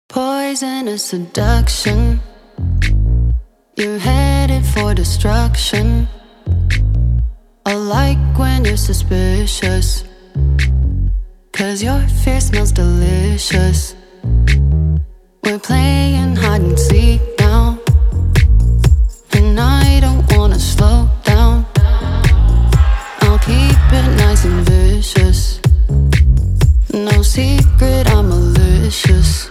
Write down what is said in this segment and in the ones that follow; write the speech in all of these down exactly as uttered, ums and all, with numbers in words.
Poisonous seduction. You're headed for destruction. I like when you're suspicious, 'cause your fear smells delicious. We're playing hide and seek now, and I don't wanna slow down. I'll keep it nice and vicious. No secret, I'm malicious.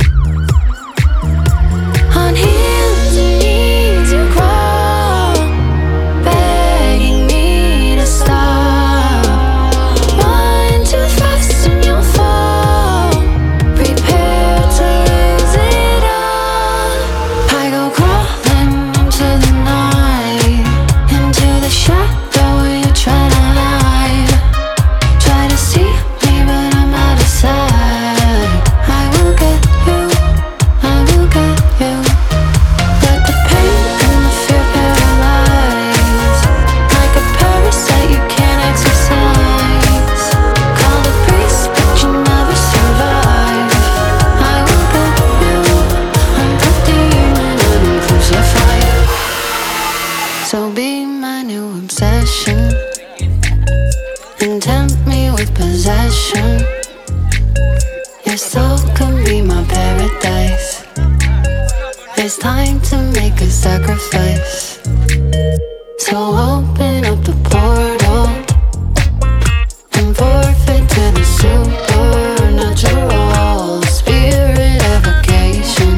On hands and knees you crawl, begging me to stop. Run too fast and you'll fall. Prepare to lose it all. I go crawling into the night, into the shadow where you try to hide. Try to see me but I'm out of sight. I will get you, I will get you. Let the pain and the fear paralyze. Like a parasite you can't exercise. Call the priest but you never survive. I will get you, I'm the demon and I'm crucified. So be my new obsession, and tempt me with possession. Your soul can be my paradise. It's time to make a sacrifice. So open up the portal and forfeit to the supernatural. Spirit evocation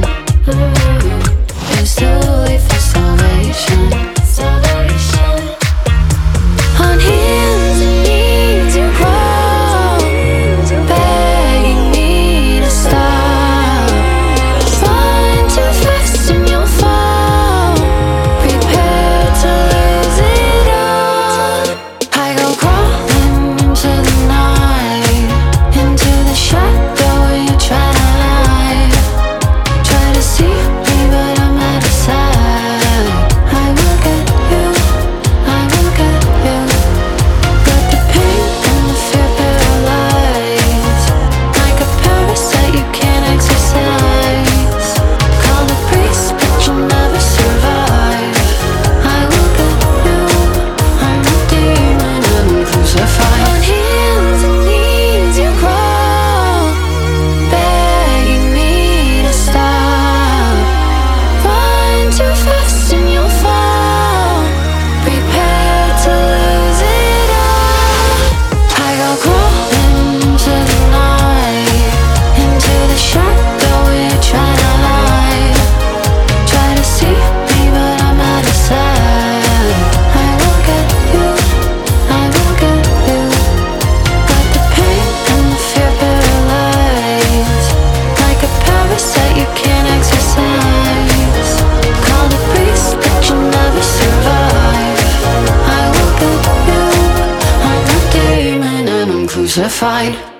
is too late for salvation. Salvation. On hands and knees you crawl, begging me to stop. Run too fast and you'll fall. Prepare to lose it all. I go crawling into the night, into the shadow where you try to hide. Try to see me but I'm out of sight. I will get you, I will get you. Let the pain and the fear paralyze. Like a parasite you can't exercise. Call the priest but you never survive. I will get you, I'm the demon and I'm crucified. On hands and knees you crawl, begging me to stop. Run too fast and you'll fall. Prepare to lose it all. I go crawling into the night, into the shadow where you try to hide. Try to see me but I'm out of sight. I will get you, I will get you. Let the pain and the fear paralyze. Like a parasite you can't exercise. Call the priest but you never survive. I will get you, I'm the demon and I'm crucified.